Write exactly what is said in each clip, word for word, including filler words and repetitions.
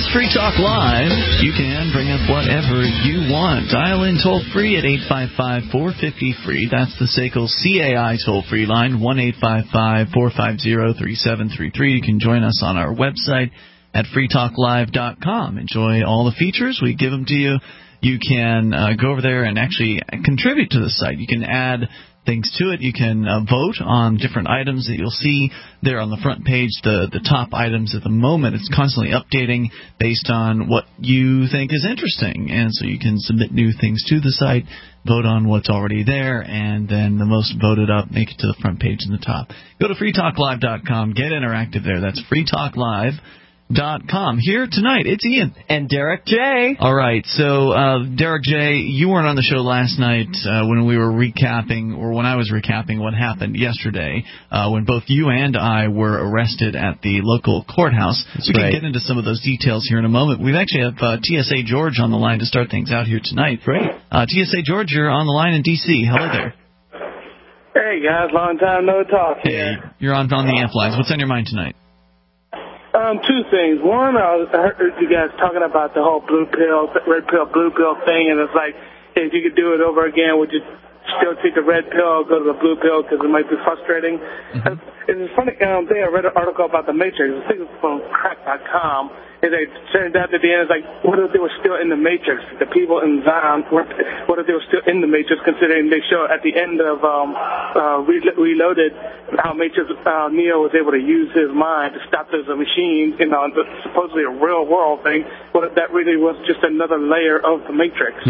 Free Talk Live. You can bring up whatever you want. Dial in toll-free at eight five five, four five zero, free. That's the S A C L C A I toll-free line, one eight five five, four five zero, three seven three three. You can join us on our website at free talk live dot com. Enjoy all the features. We give them to you. You can uh, go over there and actually contribute to the site. You can add things to it. You can uh, vote on different items that you'll see there on the front page, the, the top items at the moment. It's constantly updating based on what you think is interesting. And so you can submit new things to the site, vote on what's already there, and then the most voted up make it to the front page in the top. Go to free talk live dot com. Get interactive there. That's free talk live dot com. Here tonight, it's Ian. And Derek J. All right, so uh, Derek J., you weren't on the show last night uh, when we were recapping, or when I was recapping what happened yesterday, uh, when both you and I were arrested at the local courthouse. That's we right. can get into some of those details here in a moment. We actually have uh, T S A George on the line to start things out here tonight. Great. Uh, T S A George, you're on the line in D C Hello there. Hey, guys, long time no talk. Hey, Yeah. you're on, on the amp lines. What's on your mind tonight? Um, two things. One, I, was, I heard you guys talking about the whole blue pill, red pill, blue pill thing, and it's like, hey, if you could do it over again, would you still take the red pill or go to the blue pill because it might be frustrating? Mm-hmm. And it's a funny um, thing. I read an article about the Matrix. I think it's from crack dot com. And it turned out at the end, it's like, what if they were still in the Matrix? The people in Zion, what if they were still in the Matrix, considering they show at the end of um, uh, Reloaded how Matrix uh, Neo was able to use his mind to stop those machines, you know, supposedly a real world thing. What if that really was just another layer of the Matrix?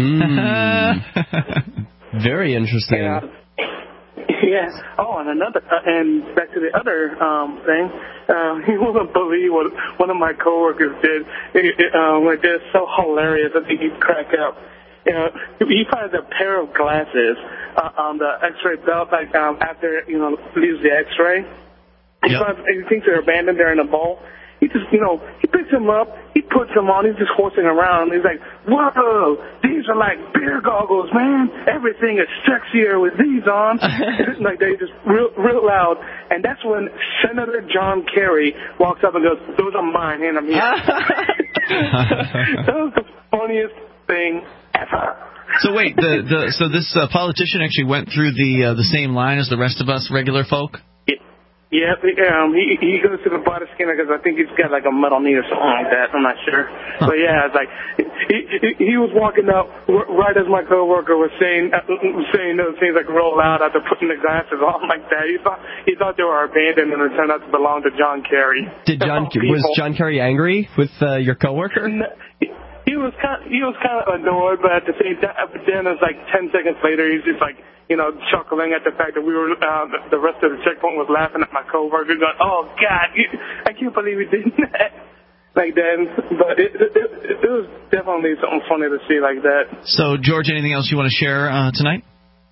Mm. Very interesting. Yeah. Yes. Oh, and another, uh, and back to the other um, thing. Uh, you won't believe what one of my coworkers did. It, it, um, like, it's so hilarious. I think you'd crack up. You know, he finds a pair of glasses uh, on the X-ray belt, like um, after you know leaves the X-ray. He, yep. finds, he thinks they're abandoned. They're in a bowl. He just, you know, he picks them up, he puts them on, he's just horsing around. He's like, whoa, these are like beer goggles, man. Everything is sexier with these on. Like, they just real, real loud. And that's when Senator John Kerry walks up and goes, those are mine, hand them here. That was the funniest thing ever. So wait, the, the so this uh, politician actually went through the uh, the same line as the rest of us regular folk? Yeah, um, he he goes to the butter scanner because I think he's got like a metal knee or something like that. I'm not sure, huh. But yeah, it's like he, he he was walking up right as my coworker was saying uh, saying those things like roll out after putting the glasses on like that. He thought he thought they were abandoned and it turned out to belong to John Kerry. Did John was John Kerry angry with uh, your coworker? No, he, he was kind he was kind of annoyed, but at the same time, but then it's like ten seconds later, he's just like, you know, chuckling at the fact that we were, uh, the rest of the checkpoint was laughing at my coworker, going, "Oh God, I can't believe we did that." Like that, but it, it, it, it was definitely something funny to see like that. So, George, anything else you want to share uh, tonight?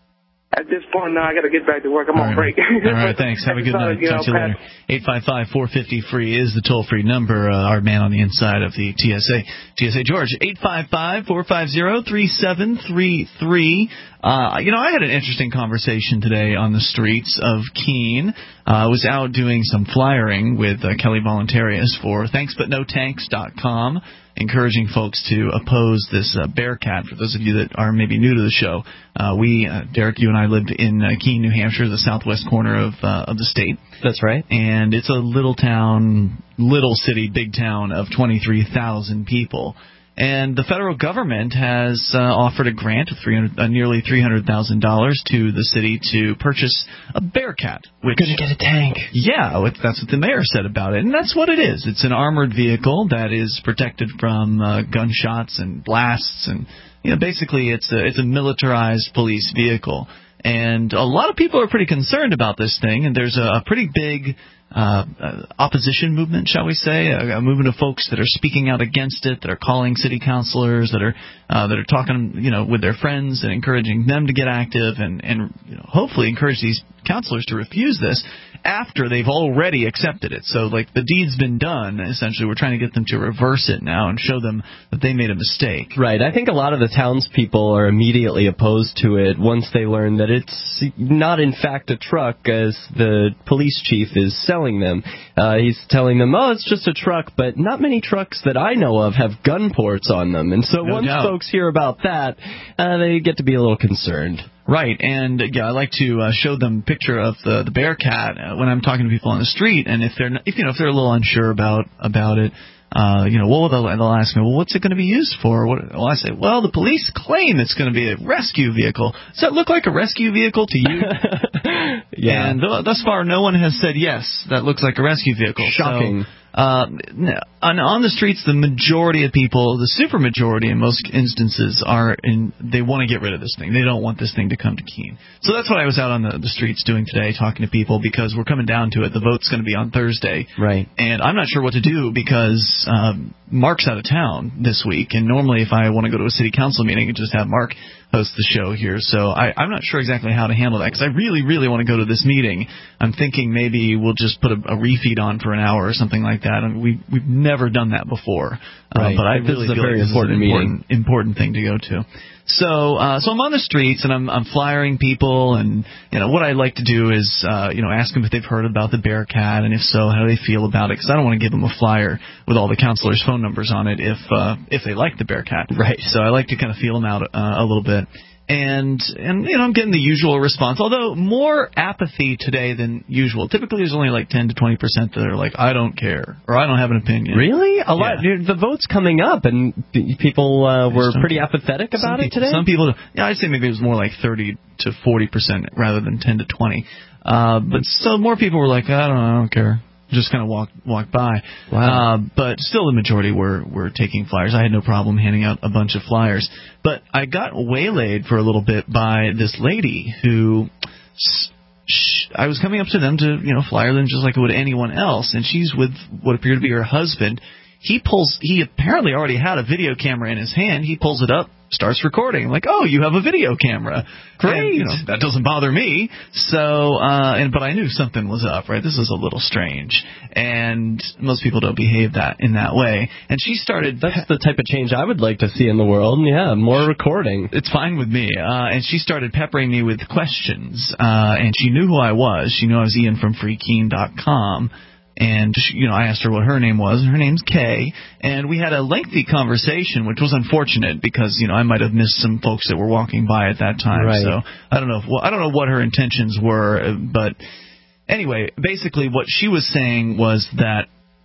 At this point, now I got to get back to work. I'm All on right. break. All right, thanks. Have a good night. Talk to you later. eight five five, four five zero, free is the toll-free number. Uh, our man on the inside of the T S A. T S A George, eight five five, four five zero, three seven three three. Uh, you know, I had an interesting conversation today on the streets of Keene. Uh, I was out doing some flyering with uh, Kelly Voluntarius for thanks but no tanks dot com, encouraging folks to oppose this uh, Bearcat. For those of you that are maybe new to the show, uh, we, uh, Derek, you and I lived in uh, Keene, New Hampshire, the southwest corner of uh, of the state. That's right. And it's a little town, little city, big town of twenty-three thousand people. And the federal government has uh, offered a grant of three hundred, uh, nearly three hundred thousand dollars to the city to purchase a Bearcat. Which, Gonna get a tank. Yeah, that's what the mayor said about it. And that's what it is. It's an armored vehicle that is protected from uh, gunshots and blasts. And you know, basically it's a, it's a militarized police vehicle. And a lot of people are pretty concerned about this thing. And there's a, a pretty big Uh, uh, opposition movement, shall we say, a, a movement of folks that are speaking out against it, that are calling city councilors, that are uh, that are talking, you know, with their friends and encouraging them to get active, and and you know, hopefully encourage these councilors to refuse this after they've already accepted it. So, like, the deed's been done. Essentially, we're trying to get them to reverse it now and show them that they made a mistake. Right. I think a lot of the townspeople are immediately opposed to it once they learn that it's not, in fact, a truck, as the police chief is selling telling them. Uh, he's telling them, oh, it's just a truck, but not many trucks that I know of have gun ports on them. And so no once doubt. folks hear about that, uh, they get to be a little concerned. Right, and yeah, I like to uh, show them a picture of the the Bearcat uh, when I'm talking to people on the street, and if they're not, if you know if they're a little unsure about about it, uh, you know, well they'll, they'll ask me, well, what's it going to be used for? What, well, I say, well, the police claim it's going to be a rescue vehicle. Does that look like a rescue vehicle to you? Yeah. And th- thus far, no one has said yes. That looks like a rescue vehicle. Shocking. So, Uh, on, on the streets, the majority of people, the super majority in most instances, are in. They want to get rid of this thing. They don't want this thing to come to Keene. So that's what I was out on the, the streets doing today, talking to people, because we're coming down to it. The vote's going to be on Thursday. Right. And I'm not sure what to do because um, Mark's out of town this week. And normally if I want to go to a city council meeting, I just have Mark host the show here. So I, I'm not sure exactly how to handle that because I really, really want to go to this meeting. I'm thinking maybe we'll just put a, a refeed on for an hour or something like that. And we, we've never done that before. Right. Uh, but I this really is a feel very like this important is an meeting. important, important thing to go to. So, uh, so I'm on the streets and I'm, I'm flyering people, and you know what I like to do is, uh, you know, ask them if they've heard about the Bearcat, and if so, how do they feel about it? Because I don't want to give them a flyer with all the counselors' phone numbers on it if, uh, if they like the Bearcat. Right. So I like to kind of feel them out uh, a little bit. And, and you know, I'm getting the usual response, although more apathy today than usual. Typically, there's only like ten to twenty percent that are like, I don't care, or I don't have an opinion. Really? A lot. Yeah. The vote's coming up, and people uh, were Some pretty people- apathetic about some it people, today? Some people, yeah, I'd say maybe it was more like thirty to forty percent rather than ten to twenty. Uh, but so more people were like, I don't know, I don't care. Just kind of walk walk by. Wow. Uh, but still the majority were, were taking flyers. I had no problem handing out a bunch of flyers. But I got waylaid for a little bit by this lady who... Sh- I was coming up to them to, you know, flyer them just like I would anyone else, and she's with what appeared to be her husband. He pulls. He apparently already had a video camera in his hand. He pulls it up, starts recording. I'm like, oh, you have a video camera. Great. And, you know, that doesn't bother me. So, uh, and but I knew something was up, right? This is a little strange, and most people don't behave that in that way. And she started. That's the type of change I would like to see in the world. Yeah, more recording. It's fine with me. Uh, and she started peppering me with questions. Uh, and she knew who I was. She knew I was Ian from free keene dot com. And, you know, I asked her what her name was. Her name's Kay. And we had a lengthy conversation, which was unfortunate because, you know, I might have missed some folks that were walking by at that time. Right. So I don't know. If, well, I don't know what her intentions were. But anyway, basically what she was saying was that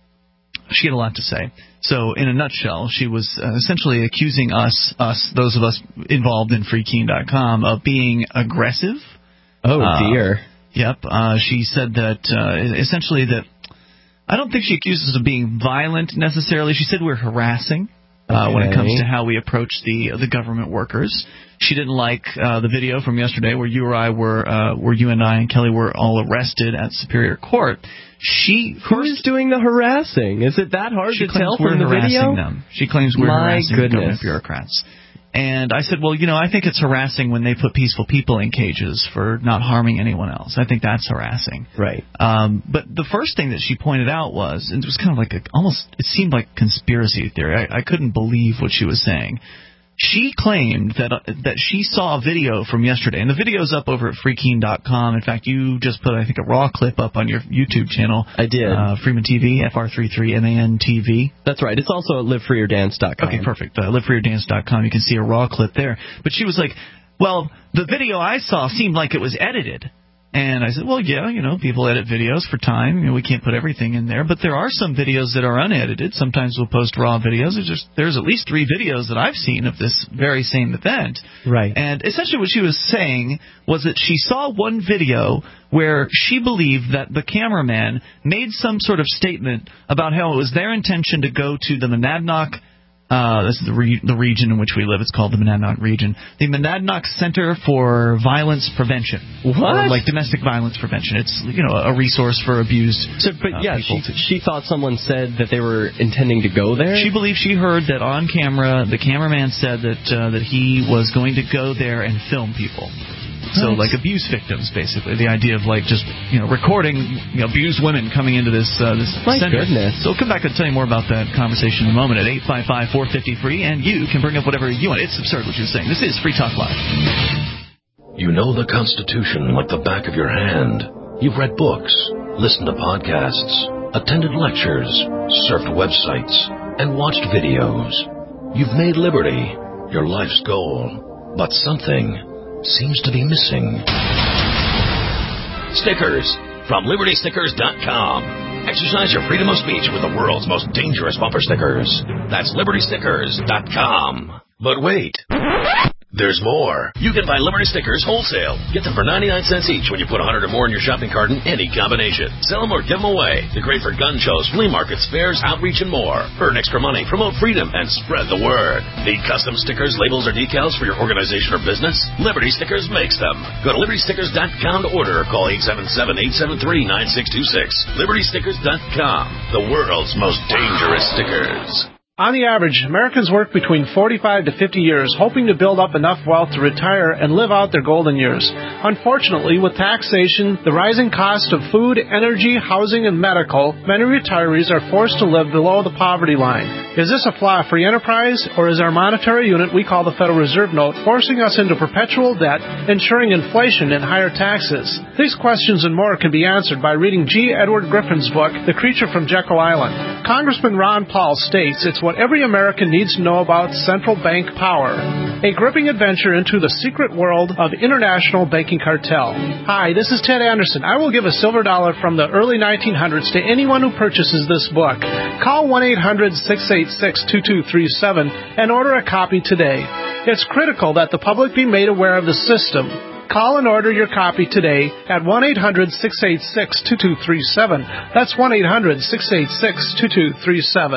she had a lot to say. So in a nutshell, she was uh, essentially accusing us, us, those of us involved in free keene dot com, of being aggressive. Oh, Uh, dear. Yep. Uh, she said that uh, essentially that I don't think she accused us of being violent necessarily. She said we're harassing uh, when it Okay. comes to how we approach the the government workers. She didn't like uh, the video from yesterday where you or I were, uh, where you and I and Kelly were all arrested at Superior Court. She Who first is doing the harassing? Is it that hard she to claims tell we're from the harassing video? them. She claims we're My harassing the goodness. government bureaucrats. And I said, well, you know, I think it's harassing when they put peaceful people in cages for not harming anyone else. I think that's harassing. Right. Um, but the first thing that she pointed out was, and it was kind of like a, almost, it seemed like conspiracy theory. I, I couldn't believe what she was saying. She claimed that uh, that she saw a video from yesterday, and the video's up over at free keene dot com. In fact, you just put, I think, a raw clip up on your YouTube channel. I did. Uh, Freeman T V, F R thirty-three M A N T V. That's right. It's also at live for your dance dot com. Okay, perfect. Uh, live for your dance dot com. You can see a raw clip there. But she was like, well, the video I saw seemed like it was edited. And I said, well, yeah, you know, people edit videos for time. You know, we can't put everything in there. But there are some videos that are unedited. Sometimes we'll post raw videos. There's, just, there's at least three videos that I've seen of this very same event. Right. And essentially what she was saying was that she saw one video where she believed that the cameraman made some sort of statement about how it was their intention to go to the Monadnock. Uh, this is the, re- the region in which we live. It's called the Monadnock region. The Monadnock Center for Violence Prevention. What? Or like domestic violence prevention. It's, you know, a resource for abused So, but uh, yeah, people. she, she thought someone said that they were intending to go there? She believed she heard that on camera, the cameraman said that uh, that he was going to go there and film people. So, Nice. like abuse victims, basically. The idea of like just you know recording you know, abused women coming into this uh, this My center. goodness. So, we'll come back and tell you more about that conversation in a moment at eight five five, four five zero, free, and you can bring up whatever you want. It's absurd what you're saying. This is Free Talk Live. You know the Constitution like the back of your hand. You've read books, listened to podcasts, attended lectures, surfed websites, and watched videos. You've made liberty your life's goal, but something seems to be missing. Stickers from Liberty Stickers dot com. Exercise your freedom of speech with the world's most dangerous bumper stickers. That's Liberty Stickers dot com. But wait. There's more. You can buy Liberty Stickers wholesale. Get them for ninety-nine cents each when you put one hundred or more in your shopping cart in any combination. Sell them or give them away. They're great for gun shows, flea markets, fairs, outreach, and more. Earn extra money, promote freedom, and spread the word. Need custom stickers, labels, or decals for your organization or business? Liberty Stickers makes them. Go to Liberty Stickers dot com to order or call eight seven seven, eight seven three, nine six two six. Liberty Stickers dot com. The world's most dangerous stickers. On the average, Americans work between forty-five to fifty years, hoping to build up enough wealth to retire and live out their golden years. Unfortunately, with taxation, the rising cost of food, energy, housing, and medical, many retirees are forced to live below the poverty line. Is this a flaw free enterprise, or is our monetary unit we call the Federal Reserve Note forcing us into perpetual debt, ensuring inflation and higher taxes? These questions and more can be answered by reading G. Edward Griffin's book, The Creature from Jekyll Island. Congressman Ron Paul states it's what every American needs to know about central bank power, a gripping adventure into the secret world of international banking cartel. Hi, this is Ted Anderson. I will give a silver dollar from the early nineteen hundreds to anyone who purchases this book. Call one eight hundred, six eight six, two two three seven and order a copy today. It's critical that the public be made aware of the system. Call and order your copy today at one eight hundred, six eight six, two two three seven. That's one eight hundred, six eight six, two two three seven.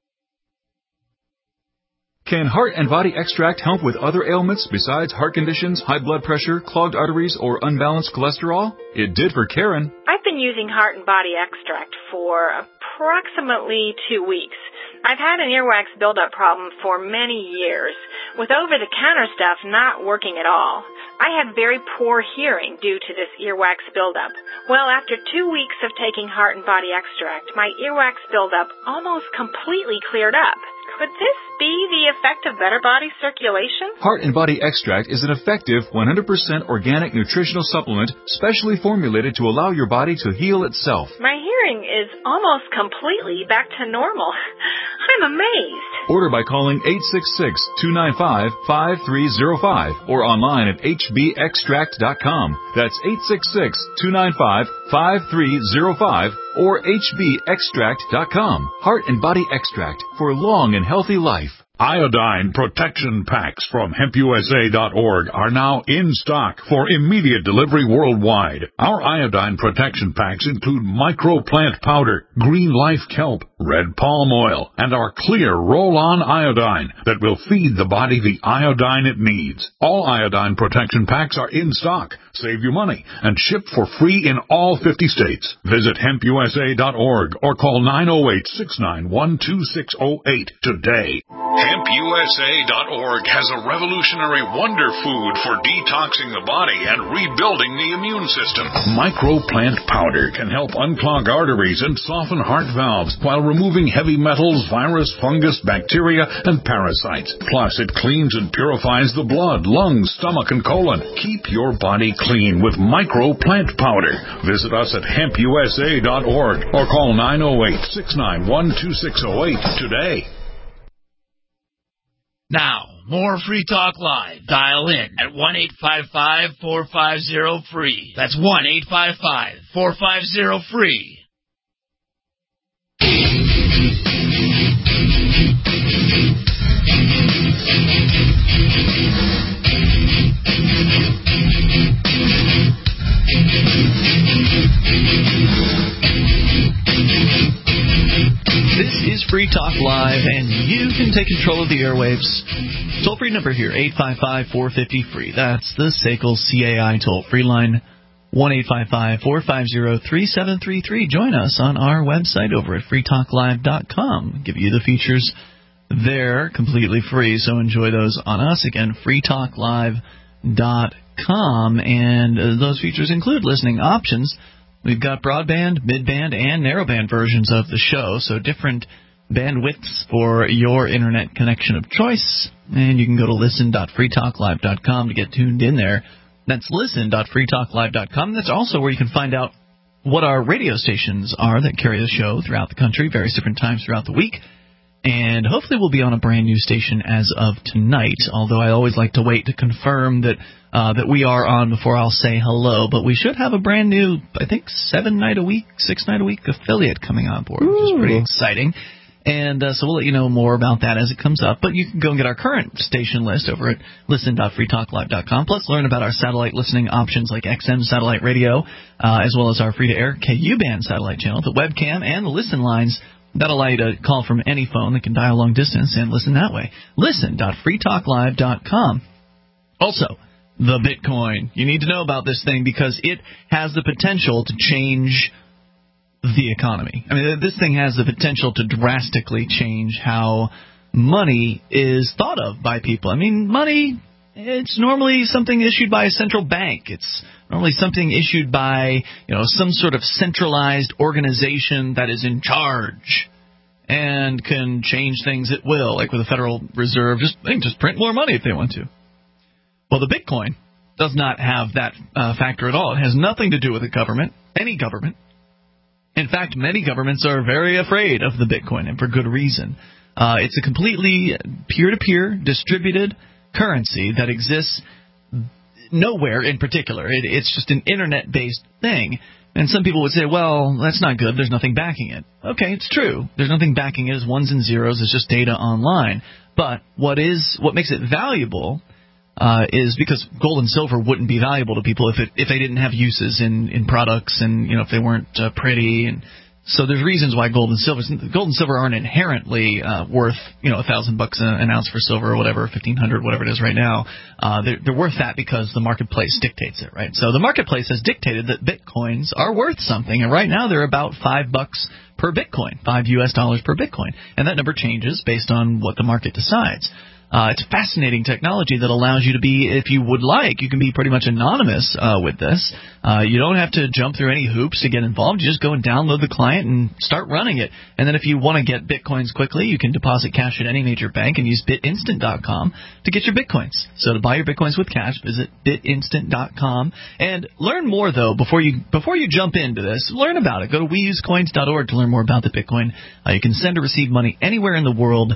Can Heart and Body Extract help with other ailments besides heart conditions, high blood pressure, clogged arteries, or unbalanced cholesterol? It did for Karen. I've been using Heart and Body Extract for approximately two weeks. I've had an earwax buildup problem for many years, with over-the-counter stuff not working at all. I had very poor hearing due to this earwax buildup. Well, after two weeks of taking Heart and Body Extract, my earwax buildup almost completely cleared up. Could this be the effect of better body circulation? Heart and Body Extract is an effective one hundred percent organic nutritional supplement specially formulated to allow your body to heal itself. My hearing is almost completely back to normal. I'm amazed. Order by calling eight six six, two nine five, five three zero five or online at h b extract dot com. That's eight six six, two nine five, five three zero five or h b extract dot com. Heart and Body Extract for long and healthy life. Iodine protection packs from hemp u s a dot org are now in stock for immediate delivery worldwide. Our iodine protection packs include microplant powder, green life kelp, red palm oil, and our clear roll-on iodine that will feed the body the iodine it needs. All iodine protection packs are in stock. Save you money and ship for free in all fifty states. Visit hemp u s a dot org or call nine oh eight, six nine one, two six oh eight today. hemp u s a dot org has a revolutionary wonder food for detoxing the body and rebuilding the immune system. Microplant powder can help unclog arteries and soften heart valves while removing heavy metals, virus, fungus, bacteria, and parasites. Plus, it cleans and purifies the blood, lungs, stomach, and colon. Keep your body clean with Microplant powder. Visit us at hemp u s a dot org or call nine oh eight, six nine one, two six oh eight today. Now, more Free Talk Live. Dial in at one eight five five, four five zero, free. That's one eight five five, four five zero, free. This is Free Talk Live, and you can take control of the airwaves. Toll-free number here, eight five five, four five zero, free. That's the S A C L C A I toll-free line, one eight five five, four five zero, three seven three three. Join us on our website over at free talk live dot com. Give you the features there completely free, so enjoy those on us. Again, free talk live dot com, and uh, those features include listening options. We've got broadband, midband, and narrowband versions of the show, so different bandwidths for your internet connection of choice. And you can go to listen dot free talk live dot com to get tuned in there. That's listen dot free talk live dot com. That's also where you can find out what our radio stations are that carry the show throughout the country, various different times throughout the week. And hopefully we'll be on a brand new station as of tonight, although I always like to wait to confirm that uh, that we are on before I'll say hello. But we should have a brand new, I think, seven-night-a-week, six-night-a-week affiliate coming on board, which is pretty exciting. And uh, so we'll let you know more about that as it comes up. But you can go and get our current station list over at listen dot free talk live dot com. Plus learn about our satellite listening options like X M satellite radio, uh, as well as our free-to-air K U band satellite channel, the webcam, and the listen lines that allow you to call from any phone that can dial long distance and listen that way. listen dot free talk live dot com. Also, the Bitcoin. You need to know about this thing because it has the potential to change the economy. I mean, this thing has the potential to drastically change how money is thought of by people. I mean, money, it's normally something issued by a central bank. It's normally something issued by, you know, some sort of centralized organization that is in charge and can change things at will, like with the Federal Reserve. Just, they can just print more money if they want to. Well, the Bitcoin does not have that uh, factor at all. It has nothing to do with the government, any government. In fact, many governments are very afraid of the Bitcoin, and for good reason. Uh, it's a completely peer-to-peer distributed currency that exists nowhere in particular. It, it's just an Internet-based thing. And some people would say, well, that's not good. There's nothing backing it. Okay, it's true. There's nothing backing it. It's ones and zeros. It's just data online. But what is what makes it valuable Uh, is because gold and silver wouldn't be valuable to people if it if they didn't have uses in, in products and, you know, if they weren't uh, pretty. And so there's reasons why gold and silver gold and silver aren't inherently uh, worth, you know, a thousand bucks an ounce for silver or whatever, fifteen hundred, whatever it is right now. Uh, they're, they're worth that because the marketplace dictates it, right? So the marketplace has dictated that bitcoins are worth something, and right now they're about five bucks per bitcoin, five U S dollars per bitcoin, and that number changes based on what the market decides. Uh, it's fascinating technology that allows you to be, if you would like, you can be pretty much anonymous uh, with this. Uh, you don't have to jump through any hoops to get involved. You just go and download the client and start running it. And then if you want to get bitcoins quickly, you can deposit cash at any major bank and use bit instant dot com to get your bitcoins. So to buy your bitcoins with cash, visit bit instant dot com. And learn more, though, before you before you jump into this. Learn about it. Go to we use coins dot org to learn more about the Bitcoin. Uh, you can send or receive money anywhere in the world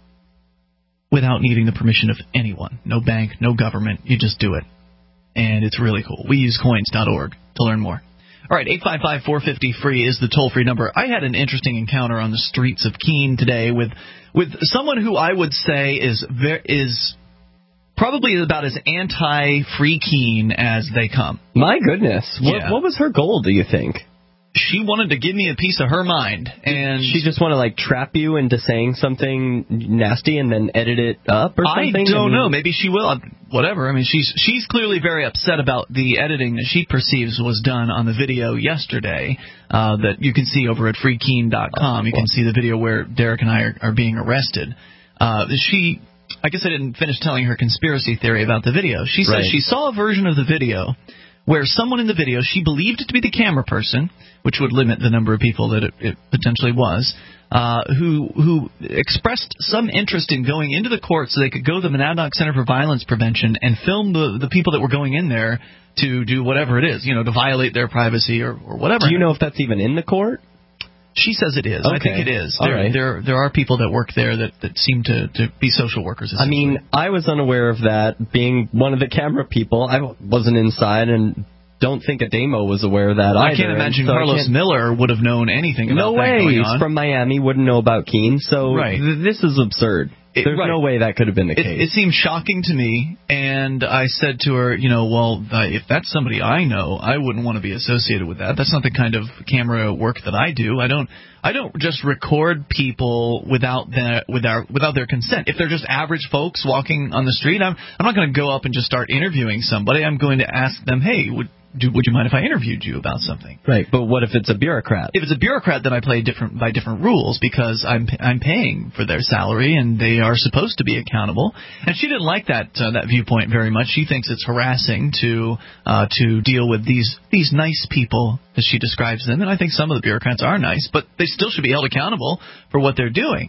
without needing the permission of anyone. No bank, no government. You just do it. And it's really cool. we use coins dot org to learn more. All right, eight five five, four five zero, free is the toll-free number. I had an interesting encounter on the streets of Keene today with with someone who I would say is ver- is probably about as anti-free Keene as they come. My goodness. What, Yeah. what was her goal, do you think? She wanted to give me a piece of her mind, and she just want to like trap you into saying something nasty and then edit it up or something. I don't I mean, know. Maybe she will. Whatever. I mean, she's she's clearly very upset about the editing that she perceives was done on the video yesterday. Uh, that you can see over at free keene dot com. You can see the video where Derek and I are, are being arrested. Uh, she. I guess I didn't finish telling her conspiracy theory about the video. She says Right. she saw a version of the video where someone in the video, she believed it to be the camera person, which would limit the number of people that it, it potentially was, uh, who who expressed some interest in going into the court so they could go to the Monadnock Center for Violence Prevention and film the, the people that were going in there to do whatever it is, you know, to violate their privacy or, or whatever. Do you know if that's even in the court? She says it is. Okay. I think it is. All There, right. there there are people that work there that, that seem to, to be social workers. I mean, I was unaware of that, being one of the camera people. I wasn't inside and don't think Ademo was aware of that I either. can't imagine and so I Carlos can't- Miller would have known anything about No that way. going He's on. from Miami, wouldn't know about Keene. So Right. th- this is absurd. It- There's right. no way that could have been the It, case. it seemed shocking to me, and I said to her, you know, well, uh, if that's somebody I know, I wouldn't want to be associated with that. That's not the kind of camera work that I do. I don't, I don't just record people without their, without, without their consent. If they're just average folks walking on the street, I'm, I'm not going to go up and just start interviewing somebody. I'm going to ask them, hey, would, do, would you mind if I interviewed you about something? Right, but what if it's a bureaucrat? If it's a bureaucrat, then I play different by different rules because I'm I'm paying for their salary and they are supposed to be accountable. And she didn't like that uh, that viewpoint very much. She thinks it's harassing to uh, to deal with these these nice people as she describes them. And I think some of the bureaucrats are nice, but they still should be held accountable for what they're doing.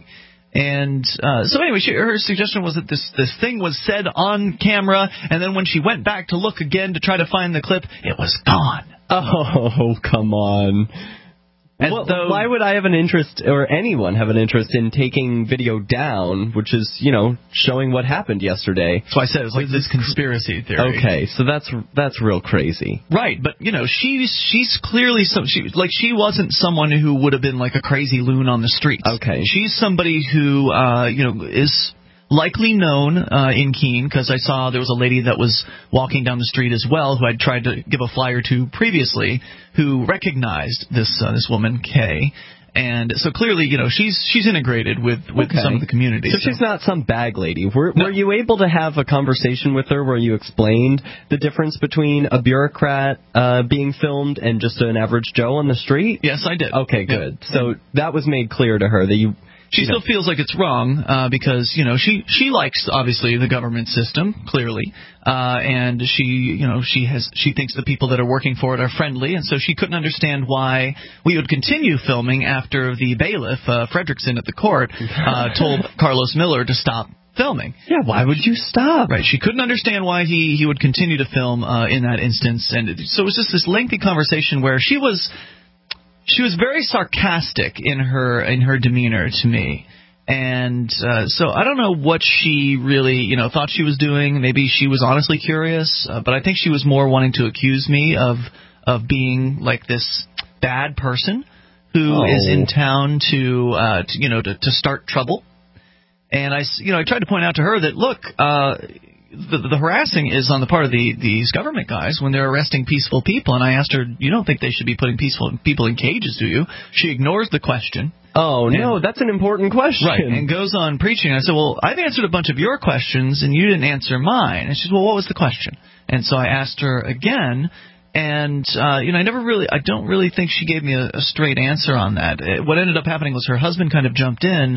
And uh, so anyway, she, her suggestion was that this, this thing was said on camera, and then when she went back to look again to try to find the clip, it was gone. Oh, come on. Well, though, why would I have an interest, or anyone have an interest in taking video down, which is, you know, showing what happened yesterday? That's why I said it was like this conspiracy theory. Okay, so that's that's real crazy. Right, but, you know, she's she's clearly, some, she, like, she wasn't someone who would have been like a crazy loon on the streets. Okay. She's somebody who, uh, you know, is likely known uh, in Keene, because I saw there was a lady that was walking down the street as well who I'd tried to give a flyer to previously, who recognized this uh, this woman, Kay. And so clearly, you know, she's she's integrated with, with okay. some of the community. So, so she's not some bag lady. Were, no. were you able to have a conversation with her where you explained the difference between a bureaucrat uh, being filmed and just an average Joe on the street? Yes, I did. Okay, good. Yeah. So that was made clear to her that you... She you still know. feels like it's wrong uh, because, you know, she, she likes, obviously, the government system, clearly. Uh, and she, you know, she has she thinks the people that are working for it are friendly. And so she couldn't understand why we would continue filming after the bailiff, uh, Fredrickson at the court, uh, told Carlos Miller to stop filming. Yeah, why would you stop? Right. She couldn't understand why he, he would continue to film uh, in that instance. And it, so it was just this lengthy conversation where she was... She was very sarcastic in her in her demeanor to me, and uh, so I don't know what she really you know thought she was doing. Maybe she was honestly curious, uh, but I think she was more wanting to accuse me of of being like this bad person who oh. is in town to, uh, to you know to, to start trouble. And I you know I tried to point out to her that look. Uh, The, the harassing is on the part of the, these government guys when they're arresting peaceful people. And I asked her, you don't think they should be putting peaceful people in cages, do you? She ignores the question. Oh, and, no, that's an important question. Right, and goes on preaching. I said, well, I've answered a bunch of your questions, and you didn't answer mine. And she said, well, what was the question? And so I asked her again, and, uh, you know, I never really, I don't really think she gave me a, a straight answer on that. It, what ended up happening was her husband kind of jumped in,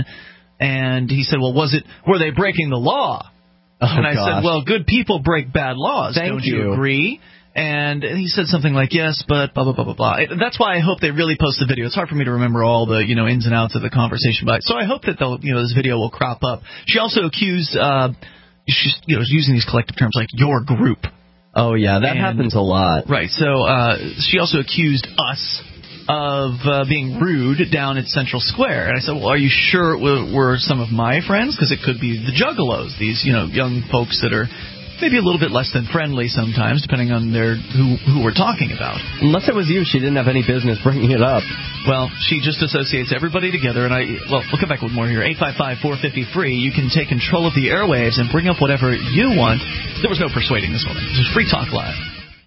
and he said, well, was it, were they breaking the law? Oh, and I gosh. said, well, good people break bad laws. Thank Don't you. you agree? And he said something like, yes, but blah, blah, blah, blah, blah. That's why I hope they really post the video. It's hard for me to remember all the, you know, ins and outs of the conversation. But so I hope that, they'll, you know, this video will crop up. She also accused, uh, she's, you know, using these collective terms like your group. Oh, yeah, that and, happens a lot. Right. So uh, she also accused us of uh, being rude down at Central Square. And I said, well, are you sure it w- were some of my friends? Because it could be the juggalos, these, you know, young folks that are maybe a little bit less than friendly sometimes, depending on their who, who we're talking about. Unless it was you, she didn't have any business bringing it up. Well, she just associates everybody together. And I, well, we'll come back with more here. eight five five, four five zero, free. You can take control of the airwaves and bring up whatever you want. There was no persuading this woman. This is Free Talk Live.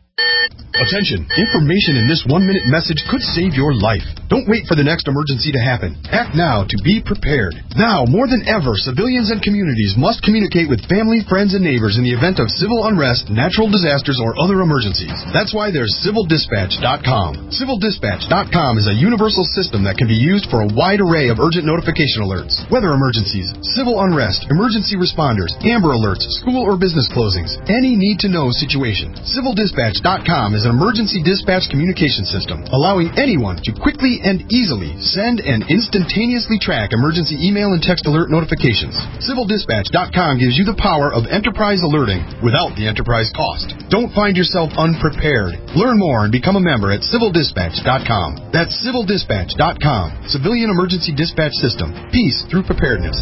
Attention, information in this one-minute message could save your life. Don't wait for the next emergency to happen. Act now to be prepared. Now, more than ever, civilians and communities must communicate with family, friends, and neighbors in the event of civil unrest, natural disasters, or other emergencies. That's why there's Civil Dispatch dot com. Civil Dispatch dot com is a universal system that can be used for a wide array of urgent notification alerts. Weather emergencies, civil unrest, emergency responders, Amber Alerts, school or business closings, any need-to-know situation. Civil Dispatch dot com is an emergency dispatch communication system, allowing anyone to quickly and easily send and instantaneously track emergency email and text alert notifications. Civil Dispatch dot com gives you the power of enterprise alerting without the enterprise cost. Don't find yourself unprepared. Learn more and become a member at Civil Dispatch dot com. That's Civil Dispatch dot com. Civilian Emergency Dispatch System. Peace through preparedness.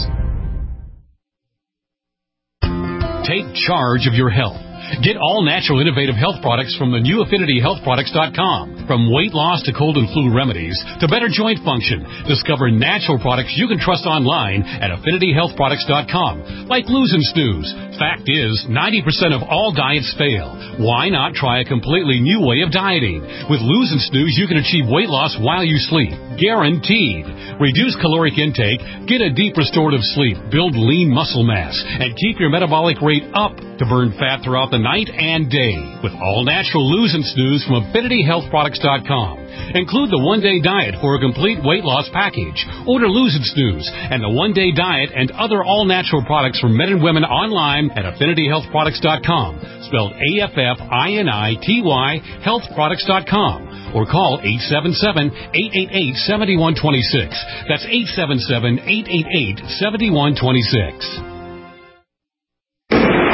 Take charge of your health. Get all natural innovative health products from the new Affinity Health Products dot com. From weight loss to cold and flu remedies to better joint function, discover natural products you can trust online at Affinity Health Products dot com, like Lose and Snooze. Fact is, ninety percent of all diets fail. Why not try a completely new way of dieting? With Lose and Snooze, you can achieve weight loss while you sleep. Guaranteed. Reduce caloric intake, get a deep restorative sleep, build lean muscle mass, and keep your metabolic rate up to burn fat throughout the night and day with all-natural Lose and Snooze from Affinity Health Products dot com. Include the one-day diet for a complete weight loss package. Order Lose and Snooze and the one-day diet and other all-natural products for men and women online at Affinity Health Products dot com, spelled A F F I N I T Y Health Products dot com, or call eight seven seven, eight eight eight, seven one two six. That's eight seven seven, eight eight eight, seven one two six.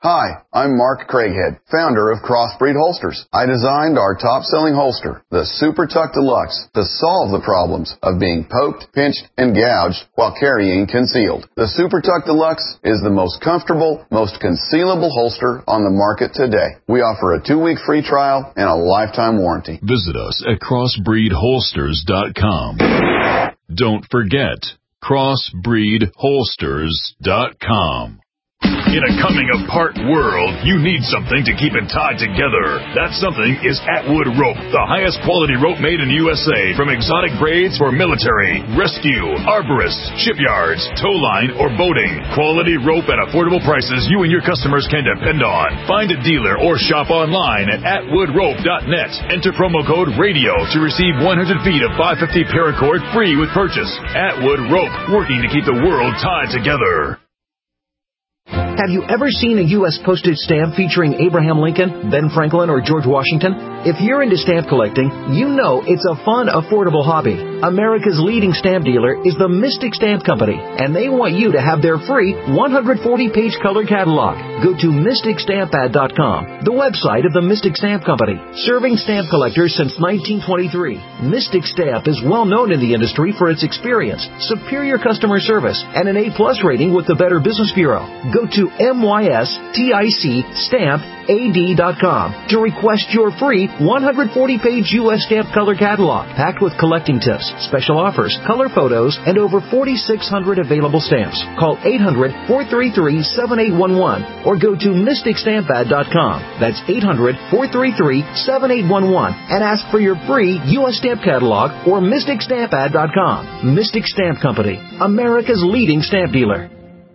Hi, I'm Mark Craighead, founder of Crossbreed Holsters. I designed our top-selling holster, the Super Tuck Deluxe, to solve the problems of being poked, pinched, and gouged while carrying concealed. The Super Tuck Deluxe is the most comfortable, most concealable holster on the market today. We offer a two-week free trial and a lifetime warranty. Visit us at crossbreed holsters dot com. Don't forget, crossbreed holsters dot com. In a coming-apart world, you need something to keep it tied together. That something is Atwood Rope, the highest quality rope made in the U S A, from exotic braids for military, rescue, arborists, shipyards, tow line, or boating. Quality rope at affordable prices you and your customers can depend on. Find a dealer or shop online at atwood rope dot net. Enter promo code RADIO to receive one hundred feet of five fifty paracord free with purchase. Atwood Rope, working to keep the world tied together. Have you ever seen a U S postage stamp featuring Abraham Lincoln, Ben Franklin, or George Washington? If you're into stamp collecting, you know it's a fun, affordable hobby. America's leading stamp dealer is the Mystic Stamp Company, and they want you to have their free one hundred forty page color catalog. Go to mystic stamp ad dot com, the website of the Mystic Stamp Company, serving stamp collectors since nineteen twenty-three. Mystic Stamp is well known in the industry for its experience, superior customer service, and an A plus rating with the Better Business Bureau. Go to mystic stamp ad dot com to request your free one hundred forty page U S stamp color catalog, packed with collecting tips, special offers, color photos, and over forty-six hundred available stamps. Call eight hundred, four three three, seven eight one one or go to mystic stamp ad dot com. That's eight hundred, four three three, seven eight one one and ask for your free U S stamp catalog or mystic stamp ad dot com. Mystic Stamp Company, America's leading stamp dealer.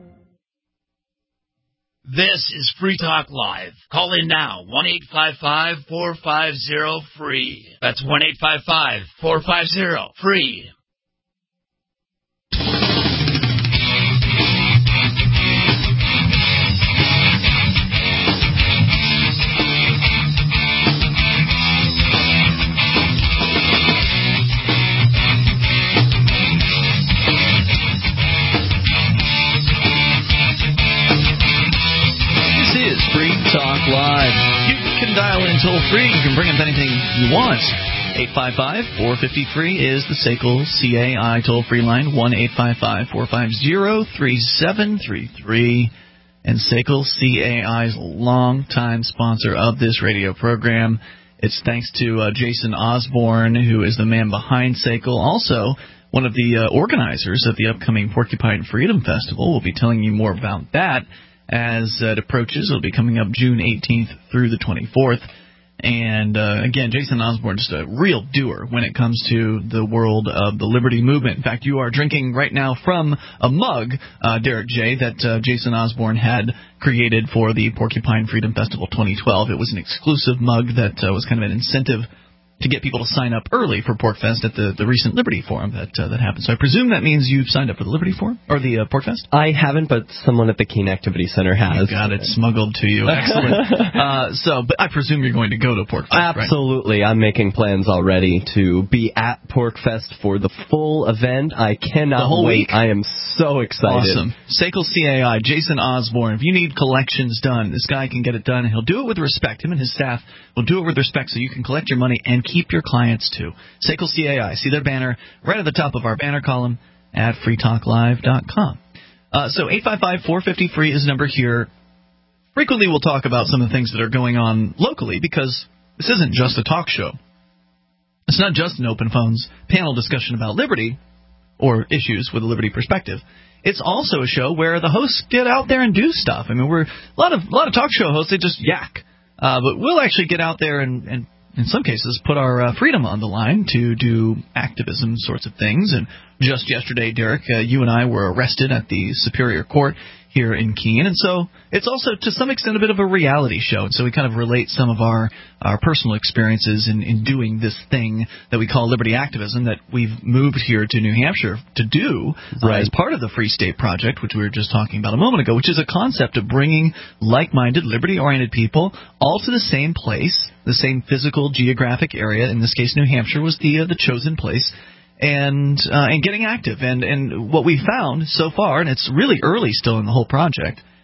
This is Free Talk Live. Call in now, one eight five five, four five zero, free. That's one eight five five, four five zero, free. Talk Live. You can dial in toll free. You can bring up anything you want. eight five five, four five zero, free is the S A C L C A I toll-free line. one eight five five, four five zero, three seven three three. And S A C L C A I's longtime sponsor of this radio program. It's thanks to uh, Jason Osborne, who is the man behind S A C L. Also, one of the uh, organizers of the upcoming Porcupine Freedom Festival. We'll be telling you more about that as it approaches. It'll be coming up June eighteenth through the twenty-fourth. And, uh, again, Jason Osborne is just a real doer when it comes to the world of the liberty movement. In fact, you are drinking right now from a mug, uh, Derek J., that uh, Jason Osborne had created for the Porcupine Freedom Festival twenty twelve. It was an exclusive mug that uh, was kind of an incentive to get people to sign up early for PorcFest at the, the recent Liberty Forum that uh, that happened. So I presume that means you've signed up for the Liberty Forum or the uh, PorcFest? I haven't, but someone at the Keene Activity Center has. You got it smuggled to you. Excellent. uh, so, but I presume you're going to go to PorcFest, Absolutely. Right? I'm making plans already to be at PorcFest for the full event. I cannot the whole wait. Week? I am so excited. Awesome. S A C L C A I, Jason Osborne. If you need collections done, this guy can get it done, and he'll do it with respect. Him and his staff will do it with respect so you can collect your money and keep your clients too. S A C L C A I. See their banner right at the top of our banner column at free talk live dot com. Uh, so eight five five, four five zero, free is the number here. Frequently we'll talk about some of the things that are going on locally because this isn't just a talk show. It's not just an open phones panel discussion about liberty or issues with a liberty perspective. It's also a show where the hosts get out there and do stuff. I mean, we're a lot of a lot of talk show hosts, they just yak. Uh, but we'll actually get out there and, and in some cases, put our uh, freedom on the line to do activism sorts of things. And just yesterday, Derek, uh, you and I were arrested at the Superior Court here in Keene. And so it's also, to some extent, a bit of a reality show. And so we kind of relate some of our, our personal experiences in, in doing this thing that we call liberty activism that we've moved here to New Hampshire to do right. uh, as part of the Free State Project, which we were just talking about a moment ago, which is a concept of bringing like-minded, liberty-oriented people all to the same place, the same physical, geographic area. In this case, New Hampshire was the uh, the chosen place. And uh, and getting active. And, and what we found so far, and it's really early still in the whole project,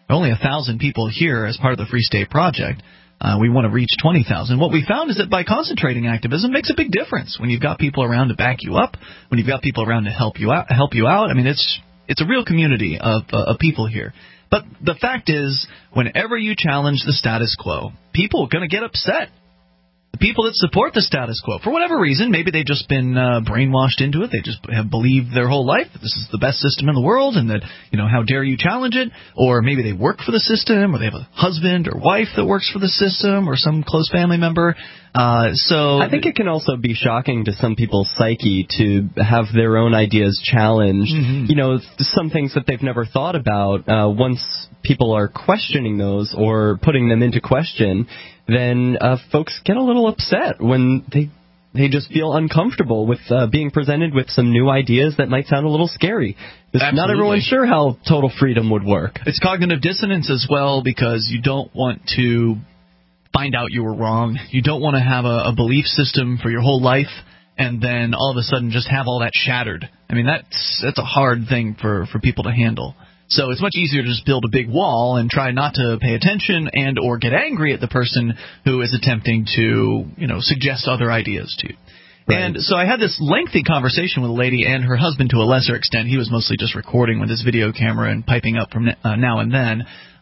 only a thousand people here as part of the Free State Project. Uh, we want to reach twenty thousand. What we found is that by concentrating activism makes a big difference when you've got people around to back you up, when you've got people around to help you out. Help you out. I mean, it's it's a real community of, uh, of people here. But the fact is, whenever you challenge the status quo, people are going to get upset. The people that support the status quo, for whatever reason, maybe they've just been uh, brainwashed into it. They just have believed their whole life that this is the best system in the world and that, you know, how dare you challenge it? Or maybe they work for the system, or they have a husband or wife that works for the system, or some close family member. Uh, so I think it can also be shocking to some people's psyche to have their own ideas challenged. Mm-hmm. You know, some things that they've never thought about. Uh, once people are questioning those or putting them into question, then uh, folks get a little upset when they they just feel uncomfortable with uh, being presented with some new ideas that might sound a little scary. Not everyone's sure how total freedom would work. It's cognitive dissonance as well, because you don't want to find out you were wrong. You don't want to have a, a belief system for your whole life and then all of a sudden just have all that shattered. I mean, that's that's a hard thing for, for people to handle. So it's much easier to just build a big wall and try not to pay attention and or get angry at the person who is attempting to, you know, suggest other ideas to you. Right. And so I had this lengthy conversation with a lady and her husband to a lesser extent. He was mostly just recording with his video camera and piping up from uh, now and then.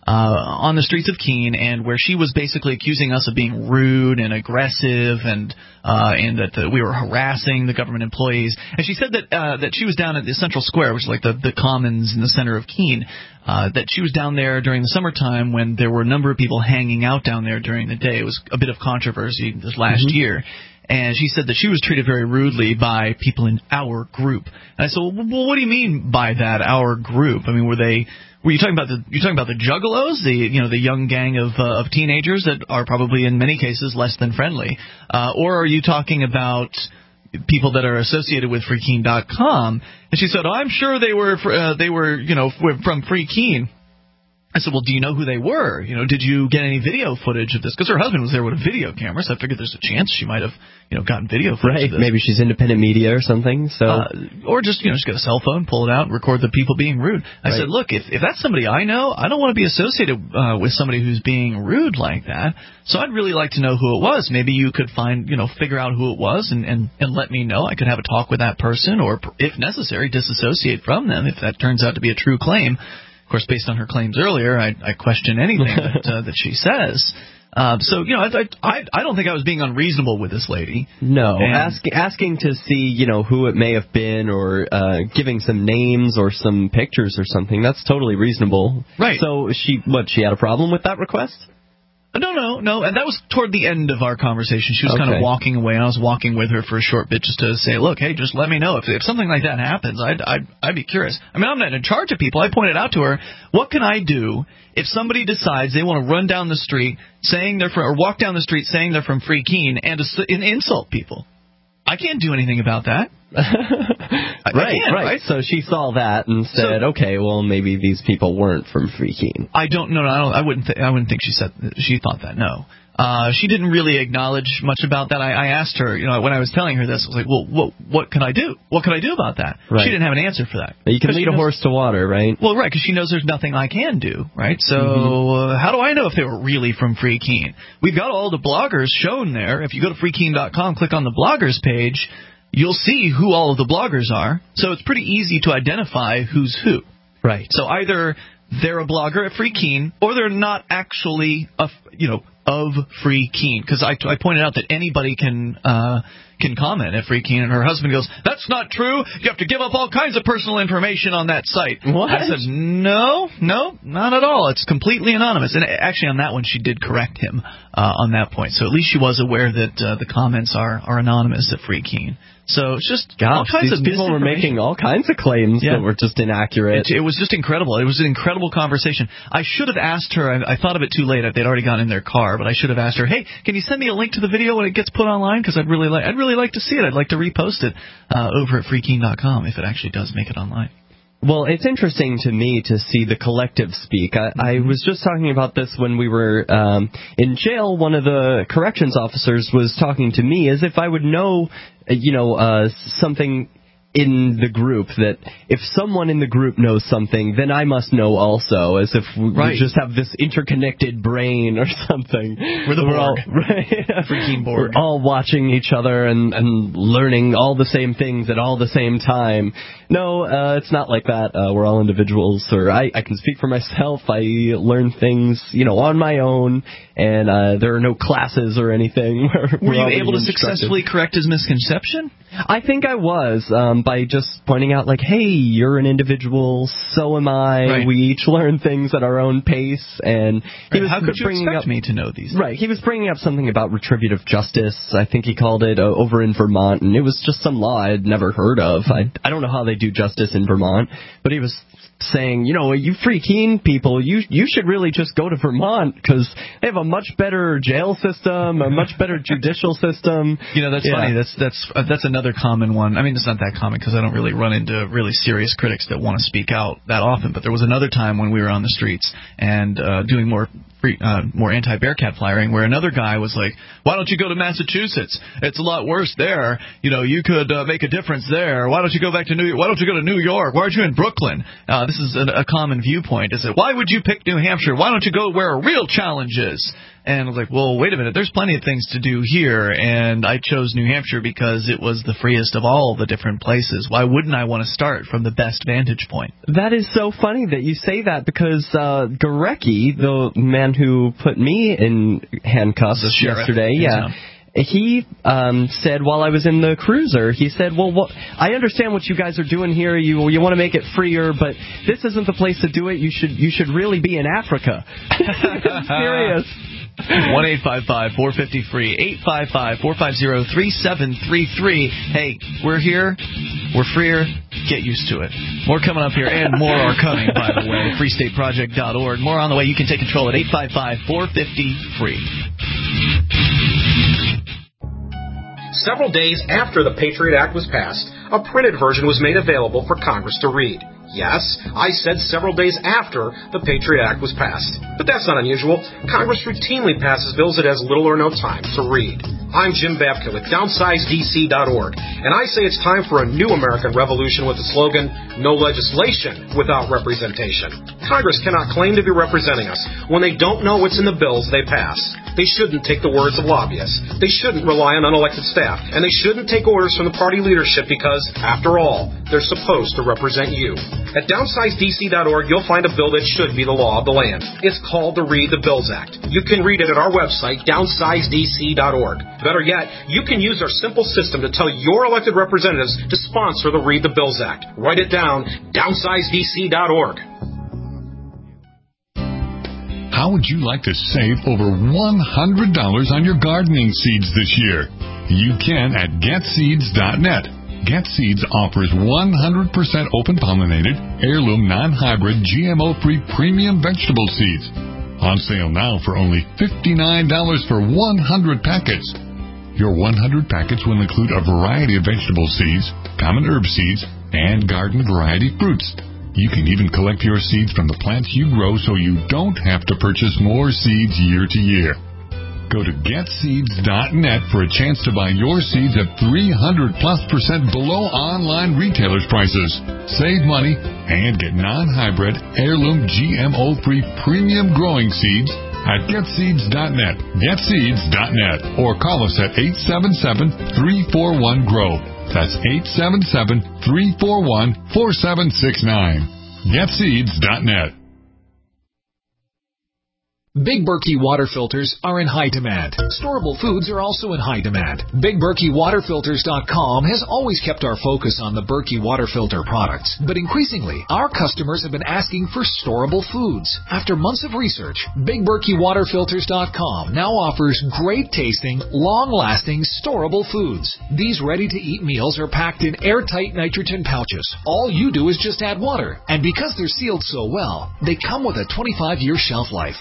Uh, on the streets of Keene, and where she was basically accusing us of being rude and aggressive, and uh, and that the, we were harassing the government employees. And she said that uh, that she was down at the Central Square, which is like the, the commons in the center of Keene, uh, that she was down there during the summertime when there were a number of people hanging out down there during the day. It was a bit of controversy this last mm-hmm. year. And she said that she was treated very rudely by people in our group. And I said, well, what do you mean by that, our group? I mean, were they... Were you talking about the you talking about the juggalos, the you know the young gang of uh, of teenagers that are probably in many cases less than friendly, uh, or are you talking about people that are associated with Free Keene dot com? And she said, oh, I'm sure they were uh, they were you know from Free Keene. I said, well, do you know who they were? You know, did you get any video footage of this? Because her husband was there with a video camera, so I figured there's a chance she might have, you know, gotten video footage right. of this. Maybe she's independent media or something. So, uh, or just, you know, just get a cell phone, pull it out, record the people being rude. I right. said, look, if, if that's somebody I know, I don't want to be associated uh, with somebody who's being rude like that. So I'd really like to know who it was. Maybe you could find, you know, figure out who it was and, and, and let me know. I could have a talk with that person, or if necessary, disassociate from them if that turns out to be a true claim. Of course, based on her claims earlier, I, I question anything that, uh, that she says. Uh, so, you know, I, I I don't think I was being unreasonable with this lady. No, Ask, asking to see, you know, who it may have been, or uh, giving some names or some pictures or something, that's totally reasonable. Right. So she, what, she had a problem with that request? No, no, no, and that was toward the end of our conversation. She was okay. kind of walking away, and I was walking with her for a short bit just to say, look, hey, just let me know. If, if something like that happens, I'd, I'd, I'd be curious. I mean, I'm not in charge of people. I pointed out to her, what can I do if somebody decides they want to run down the street saying they're from, or walk down the street saying they're from Free Keene and, and insult people? I can't do anything about that. right, right, right. So she saw that and said, so, "Okay, well, maybe these people weren't from Free Keene." I don't know. No, I, don't, I wouldn't. Th- I wouldn't think she said she thought that. No, uh, she didn't really acknowledge much about that. I, I asked her, you know, when I was telling her this, I was like, "Well, what, what can I do? What can I do about that?" Right. She didn't have an answer for that. You can lead a knows, horse to water, right? Well, right, because she knows there's nothing I can do, right? So mm-hmm. uh, how do I know if they were really from Free Keene? We've got all the bloggers shown there. If you go to free keene dot com, click on the bloggers page, you'll see who all of the bloggers are. So it's pretty easy to identify who's who. Right. So either they're a blogger at Free Keene, or they're not actually, a, you know, of Free Keene. Because I, I pointed out that anybody can uh, can comment at Free Keene, and her husband goes, "That's not true. You have to give up all kinds of personal information on that site." What? I said, no, no, not at all. It's completely anonymous. And actually on that one she did correct him uh, on that point. So at least she was aware that uh, the comments are, are anonymous at Free Keene. So it's just Gosh, all kinds these of people were making all kinds of claims yeah. that were just inaccurate. It, it was just incredible. It was an incredible conversation. I should have asked her. I, I thought of it too late. They'd already gotten in their car, but I should have asked her, "Hey, can you send me a link to the video when it gets put online? Because I'd really like, I'd really like to see it. I'd like to repost it uh, over at free keene dot com if it actually does make it online." Well, it's interesting to me to see the collective speak. I, I was just talking about this when we were um, in jail. One of the corrections officers was talking to me as if I would know, you know, uh, something in the group that if someone in the group knows something, then I must know also, as if we, right. we just have this interconnected brain or something. We're the We're Borg. all, right? Freaking Borg. We're all watching each other and, and learning all the same things at all the same time. No, uh, it's not like that. Uh, we're all individuals, or I, I can speak for myself. I learn things, you know, on my own, and uh, there are no classes or anything. Where Were we're you able to instructed. successfully correct his misconception? I think I was, um, by just pointing out, like, hey, you're an individual, so am I. Right. We each learn things at our own pace, and he right. was How could you bringing expect up, me to know these? Right, he was bringing up something about retributive justice. I think he called it uh, over in Vermont, and it was just some law I'd never heard of. I I don't know how they do justice in Vermont, but he was saying, you know, you free keen people, you you should really just go to Vermont because they have a much better jail system, a much better judicial system. You know, that's yeah. funny. That's that's uh, that's another common one. I mean, it's not that common because I don't really run into really serious critics that want to speak out that often. But there was another time when we were on the streets and uh, doing more free, uh, more anti-Bearcat flying, where another guy was like, "Why don't you go to Massachusetts? It's a lot worse there. You know, you could uh, make a difference there. Why don't you go back to New York? Why don't you go to New York? Why aren't you in Brooklyn?" Uh, this is a, a common viewpoint. Is that why would you pick New Hampshire? Why don't you go where a real challenge is? And I was like, well, wait a minute. There's plenty of things to do here, and I chose New Hampshire because it was the freest of all the different places. Why wouldn't I want to start from the best vantage point? That is so funny that you say that because uh, Gorecki, the man who put me in handcuffs The sheriff yesterday, in yeah. town. He um, said while I was in the cruiser, he said, well, what, I understand what you guys are doing here. You you want to make it freer, but this isn't the place to do it. You should you should really be in Africa. I'm serious. one eight five five, four five zero, free, eight five five, four five zero, three seven three three. Hey, we're here. We're freer. Get used to it. More coming up here, and more are coming, by the way. free state project dot org. More on the way. You can take control at eight five five, four five zero, free. Several days after the Patriot Act was passed, a printed version was made available for Congress to read. Yes, I said several days after the Patriot Act was passed. But that's not unusual. Congress routinely passes bills it has little or no time to read. I'm Jim Babka with downsize D C dot org, and I say it's time for a new American revolution with the slogan, no legislation without representation. Congress cannot claim to be representing us when they don't know what's in the bills they pass. They shouldn't take the words of lobbyists. They shouldn't rely on unelected staff. And they shouldn't take orders from the party leadership because, after all, they're supposed to represent you. At downsize D C dot org, you'll find a bill that should be the law of the land. It's called the Read the Bills Act. You can read it at our website, downsize D C dot org. Better yet, you can use our simple system to tell your elected representatives to sponsor the Read the Bills Act. Write it down, downsize D C dot org. How would you like to save over one hundred dollars on your gardening seeds this year? You can at get seeds dot net. GetSeeds offers one hundred percent open-pollinated, heirloom, non-hybrid, G M O-free premium vegetable seeds. On sale now for only fifty-nine dollars for one hundred packets. Your one hundred packets will include a variety of vegetable seeds, common herb seeds, and garden variety fruits. You can even collect your seeds from the plants you grow so you don't have to purchase more seeds year to year. Go to get seeds dot net for a chance to buy your seeds at three hundred plus percent below online retailers' prices. Save money and get non-hybrid, heirloom, G M O-free premium growing seeds at get seeds dot net, get seeds dot net, or call us at eight seven seven, three four one, G R O W. That's eight seven seven, three four one, four seven six nine. get seeds dot net. Big Berkey water filters are in high demand. Storable foods are also in high demand. Big Berkey Water Filters dot com has always kept our focus on the Berkey water filter products, but increasingly, our customers have been asking for storable foods. After months of research, Big Berkey Water Filters dot com now offers great-tasting, long-lasting, storable foods. These ready-to-eat meals are packed in airtight nitrogen pouches. All you do is just add water, and because they're sealed so well, they come with a twenty-five year shelf life. Combine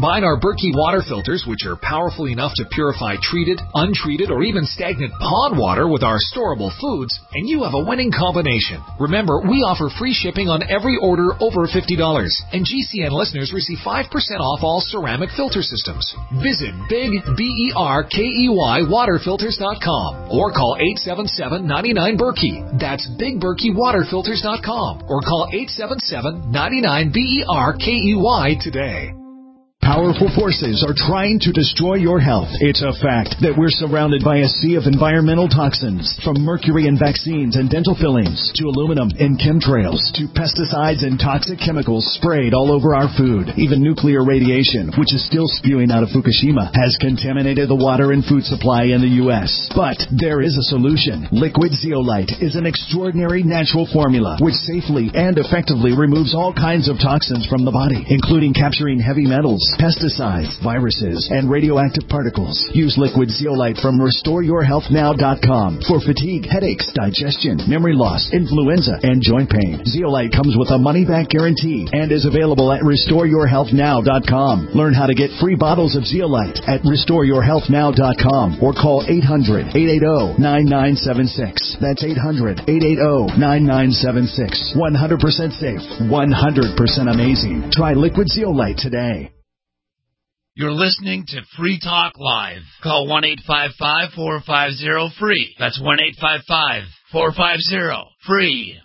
Combine our Berkey water filters, which are powerful enough to purify treated, untreated, or even stagnant pond water with our storable foods, and you have a winning combination. Remember, we offer free shipping on every order over fifty dollars, and G C N listeners receive five percent off all ceramic filter systems. Visit Big B E R K E Y water filters dot com or call eight seven seven, nine nine, Berkey. That's Big Berkey water filters dot com or call eight seven seven, nine nine, B E R K E Y today. Powerful forces are trying to destroy your health. It's a fact that we're surrounded by a sea of environmental toxins, from mercury in vaccines and dental fillings, to aluminum in chemtrails, to pesticides and toxic chemicals sprayed all over our food. Even nuclear radiation, which is still spewing out of Fukushima, has contaminated the water and food supply in the U S. But there is a solution. Liquid Zeolite is an extraordinary natural formula which safely and effectively removes all kinds of toxins from the body, including capturing heavy metals, pesticides, viruses, and radioactive particles. Use Liquid Zeolite from restore your health now dot com for fatigue, headaches, digestion, memory loss, influenza, and joint pain. Zeolite comes with a money-back guarantee and is available at restore your health now dot com. Learn how to get free bottles of Zeolite at restore your health now dot com or call eight hundred, eight eight zero, nine nine seven six. That's eight hundred, eight eight zero, nine nine seven six. one hundred percent safe, one hundred percent amazing. Try Liquid Zeolite today. You're listening to Free Talk Live. Call one eight five five, four five zero, free. That's one eight five five, four five zero, free.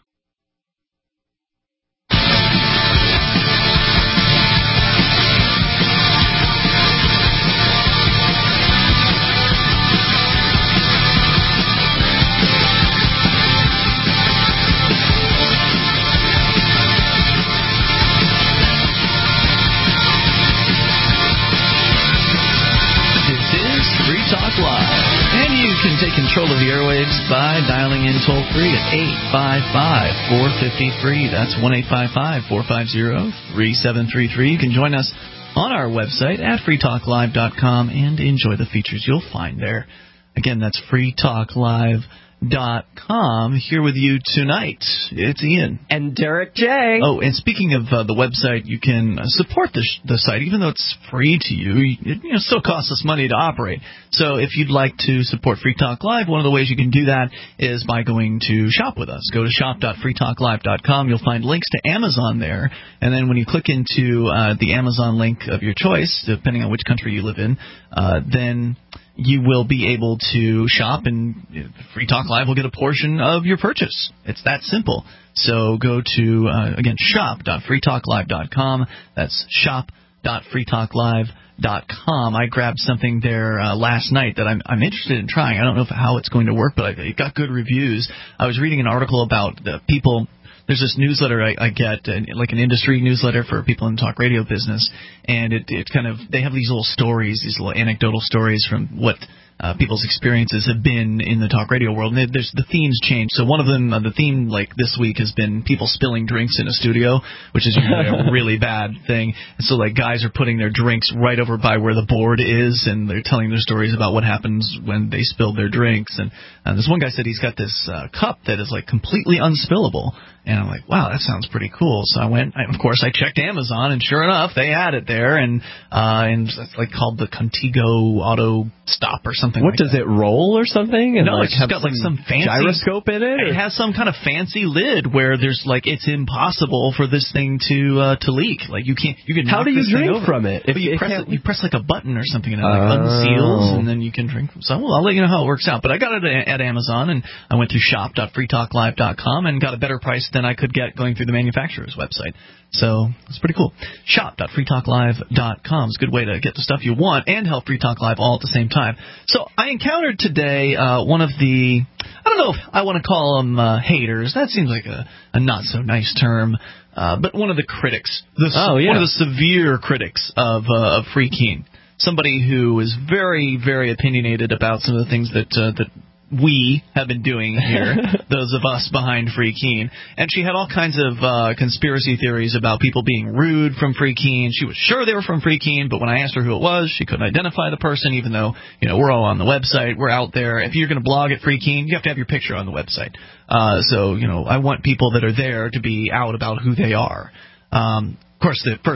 Talk Live. And you can take control of the airwaves by dialing in toll-free at eight five five, four five zero, free. That's one eight five five, four five zero, three seven three three. You can join us on our website at free talk live dot com and enjoy the features you'll find there. Again, that's free talk live dot com. Here with you tonight, it's Ian. And Derek J. Oh, and speaking of uh, the website, you can uh, support the, sh- the site, even though it's free to you. It you know, still costs us money to operate. So if you'd like to support Free Talk Live, one of the ways you can do that is by going to shop with us. Go to shop dot free talk live dot com. You'll find links to Amazon there. And then when you click into uh, the Amazon link of your choice, depending on which country you live in, uh, then you will be able to shop, and Free Talk Live will get a portion of your purchase. It's that simple. So go to, uh, again, shop dot free talk live dot com. That's shop dot free talk live dot com. I grabbed something there uh, last night that I'm, I'm interested in trying. I don't know if, how it's going to work, but it got good reviews. I was reading an article about the people. There's this newsletter I, I get, uh, like an industry newsletter for people in the talk radio business, and it, it kind of, they have these little stories, these little anecdotal stories from what uh, people's experiences have been in the talk radio world. And there's the themes change. So one of them, uh, the theme like this week has been people spilling drinks in a studio, which is usually a really bad thing. And so like guys are putting their drinks right over by where the board is, and they're telling their stories about what happens when they spilled their drinks. And uh, this one guy said he's got this uh, cup that is like completely unspillable. And I'm like, wow, that sounds pretty cool. So I went, I, of course, I checked Amazon, and sure enough, they had it there, and uh, and it's like called the Contigo Auto Stop or something. What like does that. it roll or something? And No, like it's got some like some fancy gyroscope in it. Or? It has some kind of fancy lid where there's like it's impossible for this thing to uh, to leak. Like you can't, you can. How knock do you this thing drink over. from it? But If you it press can't- it, you press like a button or something, and it like Oh. unseals, and then you can drink. So well, I'll let you know how it works out. But I got it at Amazon, and I went to shop dot free talk live dot com and got a better price than I could get going through the manufacturer's website. So it's pretty cool. shop dot free talk live dot com is a good way to get the stuff you want and help Free Talk Live all at the same time. So I encountered today uh, one of the, I don't know if I want to call them uh, haters. That seems like a, a not so nice term. Uh, but one of the critics, the, Oh, yeah. one of the severe critics of, uh, of Free Keen. Somebody who is very, very opinionated about some of the things that uh, that we have been doing here, those of us behind Free Keen. And she had all kinds of uh, conspiracy theories about people being rude from Free Keen. She was sure they were from Free Keen, but when I asked her who it was, she couldn't identify the person, even though, you know, we're all on the website. We're out there. If you're going to blog at Free Keen, you have to have your picture on the website. Uh, so, you know, I want people that are there to be out about who they are. Um, of course, the first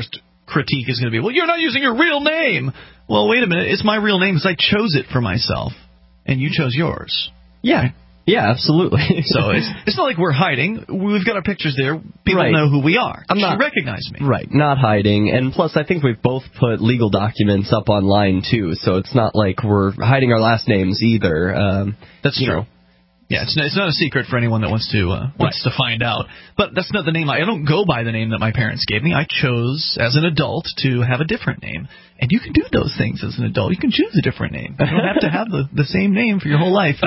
critique is going to be, well, you're not using your real name. Well, wait a minute. It's my real name because I chose it for myself, and you chose yours. Yeah. Right? Yeah, absolutely. So it's it's not like we're hiding. We've got our pictures there. People right. know who we are. I'm not, you recognize me. Right, not hiding. And plus, I think we've both put legal documents up online, too, so it's not like we're hiding our last names either. Um, That's you true. Know. Yeah, it's not, it's not a secret for anyone that wants to uh, wants right. to find out. But that's not the name. I, I don't go by the name that my parents gave me. I chose, as an adult, to have a different name. And you can do those things as an adult. You can choose a different name. You don't have to have the, the same name for your whole life.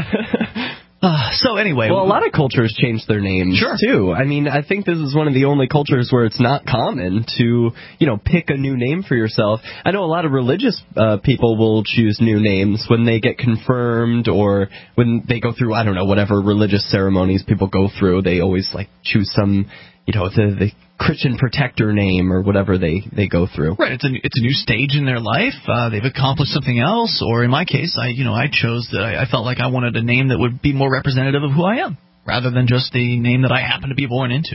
Uh, so anyway, well, a lot of cultures change their names sure. too. I mean, I think this is one of the only cultures where it's not common to, you know, pick a new name for yourself. I know a lot of religious uh, people will choose new names when they get confirmed or when they go through, I don't know, whatever religious ceremonies people go through. They always like choose some, you know, the, the Christian protector name or whatever they, they go through. Right, it's a it's a new stage in their life. Uh, they've accomplished something else, or in my case, I you know I chose that I, I felt like I wanted a name that would be more representative of who I am, rather than just the name that I happen to be born into.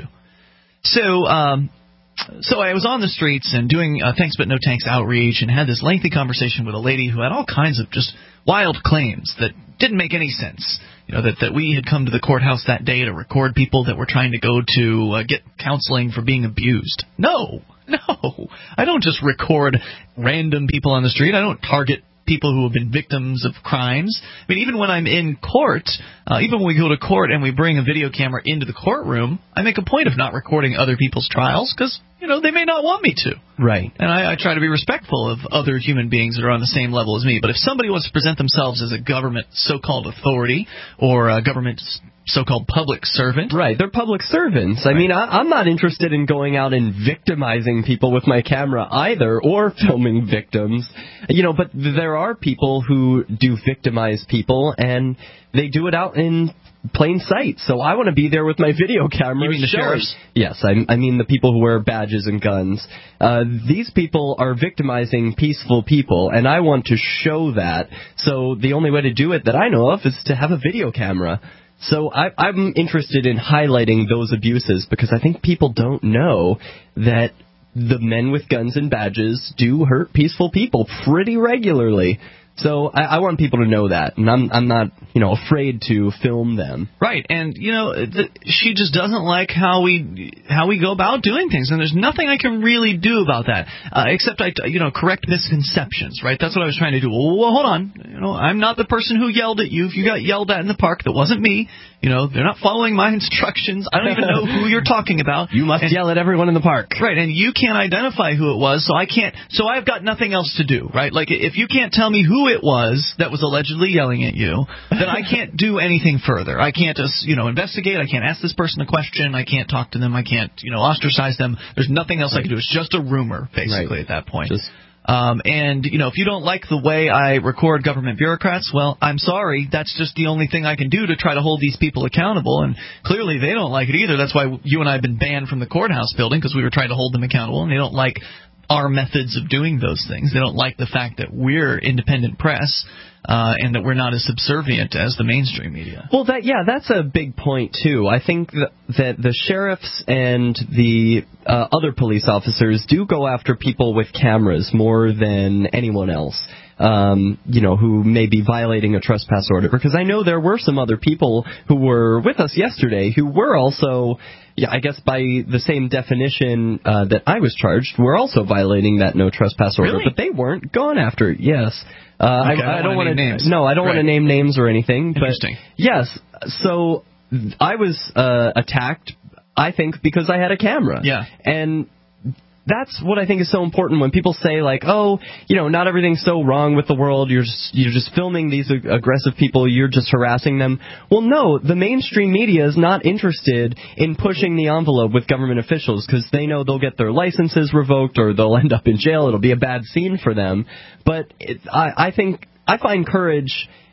So, um, so I was on the streets and doing uh, Thanks But No Tanks outreach, and had this lengthy conversation with a lady who had all kinds of just wild claims that didn't make any sense. You know, that, that we had come to the courthouse that day to record people that were trying to go to uh, get counseling for being abused. No, no. I don't just record random people on the street. I don't target people who have been victims of crimes. I mean, even when I'm in court, uh, even when we go to court and we bring a video camera into the courtroom, I make a point of not recording other people's trials because, you know, they may not want me to. Right. And I, I try to be respectful of other human beings that are on the same level as me. But if somebody wants to present themselves as a government so-called authority or a government so-called public servant. Right, they're public servants. I mean, I, I'm not interested in going out and victimizing people with my camera either, or filming victims. You know, but there are people who do victimize people, and they do it out in plain sight. So I want to be there with my video camera. You mean the showing. sheriffs? Yes, I, I mean the people who wear badges and guns. Uh, these people are victimizing peaceful people, and I want to show that. So the only way to do it that I know of is to have a video camera. So I, I'm interested in highlighting those abuses because I think people don't know that the men with guns and badges do hurt peaceful people pretty regularly. So I, I want people to know that, and I'm I'm not you know afraid to film them. Right, and you know the, she just doesn't like how we how we go about doing things, and there's nothing I can really do about that uh, except I you know correct misconceptions. Right, that's what I was trying to do. Well, well, hold on, you know I'm not the person who yelled at you. If you got yelled at in the park, that wasn't me. You know they're not following my instructions. I don't even know who you're talking about. You must and, yell at everyone in the park. Right, and you can't identify who it was, so I can't. So I've got nothing else to do. Right, like if you can't tell me who it was that was allegedly yelling at you, then I can't do anything further. I can't just, you know, investigate. I can't ask this person a question. I can't talk to them. I can't, you know, ostracize them. There's nothing else I can do. It's just a rumor, basically, right. at that point. Just Um, and, you know, if you don't like the way I record government bureaucrats, well, I'm sorry. That's just the only thing I can do to try to hold these people accountable. And clearly they don't like it either. That's why you and I have been banned from the courthouse building, because we were trying to hold them accountable. And they don't like our methods of doing those things. They don't like the fact that we're independent press uh, and that we're not as subservient as the mainstream media. Well, that yeah, that's a big point, too. I think that, that the sheriffs and the uh, other police officers do go after people with cameras more than anyone else. Um, you know, who may be violating a trespass order. Because I know there were some other people who were with us yesterday who were also, yeah, I guess by the same definition uh, that I was charged, were also violating that no trespass order. Really? But they weren't gone after it, yes. Uh, okay, I, I don't want to name names. No, I don't right. want to name names or anything. But Interesting. yes, so I was uh, attacked, I think, because I had a camera. Yeah. And that's what I think is so important when people say, like, oh, you know, not everything's so wrong with the world. You're just, you're just filming these ag- aggressive people. You're just harassing them. Well, no, the mainstream media is not interested in pushing the envelope with government officials because they know they'll get their licenses revoked or they'll end up in jail. It'll be a bad scene for them. But it, I, I think I find courage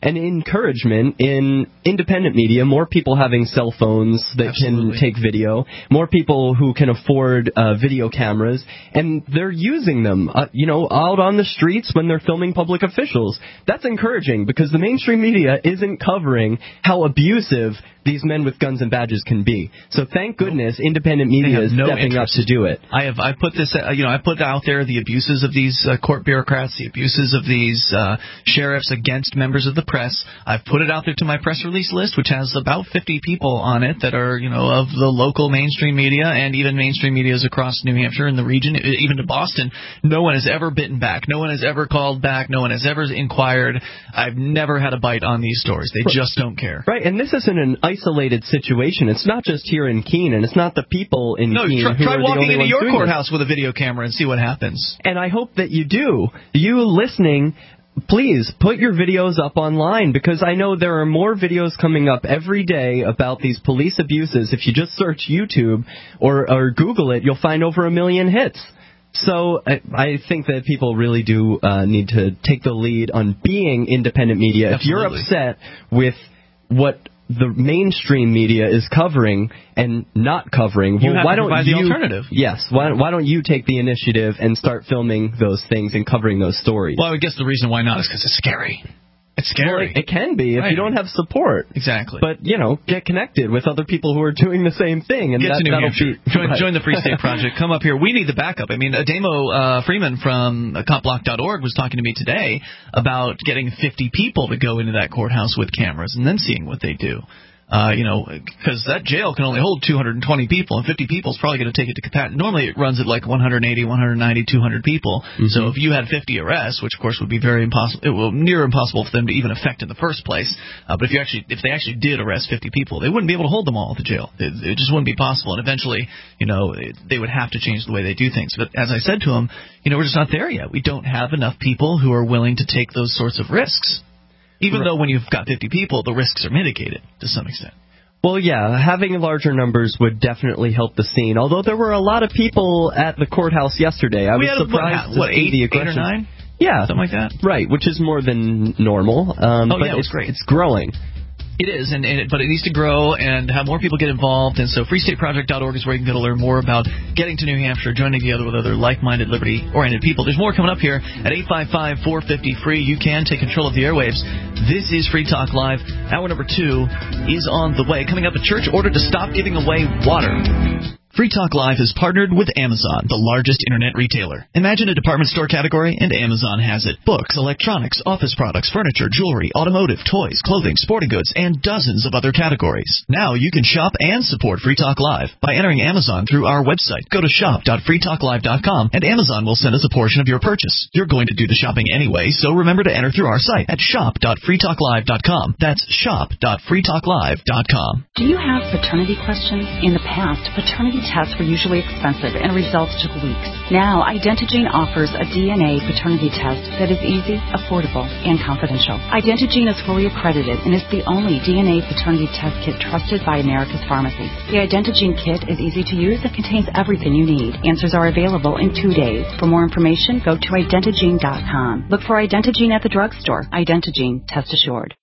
and encouragement in independent media, more people having cell phones that Absolutely. Can take video, more people who can afford uh, video cameras, and they're using them, uh, you know, out on the streets when they're filming public officials. That's encouraging because the mainstream media isn't covering how abusive these men with guns and badges can be. So thank goodness independent media is no stepping interest. up to do it. I have I put this uh, you know I put out there the abuses of these uh, court bureaucrats, the abuses of these uh, sheriffs against members of the press. I've put it out there to my press release list, which has about fifty people on it that are you know of the local mainstream media and even mainstream medias across New Hampshire and the region, even to Boston. No one has ever bitten back. No one has ever called back. No one has ever inquired. I've never had a bite on these stories. They just don't care. Right, and this isn't an isolated situation. It's not just here in Keene, and it's not the people in no, Keene try, who try are the walking only into ones your doing courthouse this. with a video camera and see what happens. And I hope that you do. You listening, please put your videos up online, because I know there are more videos coming up every day about these police abuses. If you just search YouTube or, or Google it, you'll find over a million hits. So I, I think that people really do uh, need to take the lead on being independent media. Absolutely. If you're upset with what the mainstream media is covering and not covering, you well, have why to don't provide you? The alternative. Yes. Why, why don't you take the initiative and start filming those things and covering those stories? Well, I guess the reason why not is because it's scary. It's scary. Well, it can be if right. you don't have support. Exactly. But, you know, get connected with other people who are doing the same thing. And Get that, to New that'll Hampshire. Be, join, right. join the Free State Project. Come up here. We need the backup. I mean, Ademo uh, Freeman from cop block dot org was talking to me today about getting fifty people to go into that courthouse with cameras and then seeing what they do. Uh, you know, because that jail can only hold two hundred twenty people, and fifty people is probably going to take it to capacity. Normally it runs at like one hundred eighty, one hundred ninety, two hundred people. Mm-hmm. So if you had fifty arrests, which of course would be very impossible, it will near impossible for them to even affect in the first place. Uh, but if you actually, if they actually did arrest fifty people, they wouldn't be able to hold them all at the jail. It, it just wouldn't be possible. And eventually, you know, it, they would have to change the way they do things. But as I said to him, you know, we're just not there yet. We don't have enough people who are willing to take those sorts of risks. Even right. though when you've got fifty people, the risks are mitigated to some extent. Well, yeah, having larger numbers would definitely help the scene. Although there were a lot of people at the courthouse yesterday. I we was had surprised a, what, what, to see eight, the aggression. Eight or nine? Yeah. Something like that? Right, which is more than normal. Um, oh, but yeah, it was it's, great. It's growing. It is, and, and it, but it needs to grow and have more people get involved. And so free state project dot org is where you can go to learn more about getting to New Hampshire, joining together with other like-minded, liberty-oriented people. There's more coming up here at eight five five, four five zero, free. You can take control of the airwaves. This is Free Talk Live. Hour number two is on the way. Coming up, a church ordered to stop giving away water. Free Talk Live is partnered with Amazon, the largest internet retailer. Imagine a department store category, and Amazon has it. Books, electronics, office products, furniture, jewelry, automotive, toys, clothing, sporting goods, and dozens of other categories. Now you can shop and support Free Talk Live by entering Amazon through our website. Go to shop dot free talk live dot com, and Amazon will send us a portion of your purchase. You're going to do the shopping anyway, so remember to enter through our site at shop dot free talk live dot com. That's shop dot free talk live dot com. Do you have paternity questions? In the past, paternity tests were usually expensive and results took weeks. Now, Identigene offers a D N A paternity test that is easy, affordable, and confidential. Identigene is fully accredited and is the only D N A paternity test kit trusted by America's pharmacies. The Identigene kit is easy to use and contains everything you need. Answers are available in two days. For more information, go to identigene dot com. Look for Identigene at the drugstore. Identigene, test assured.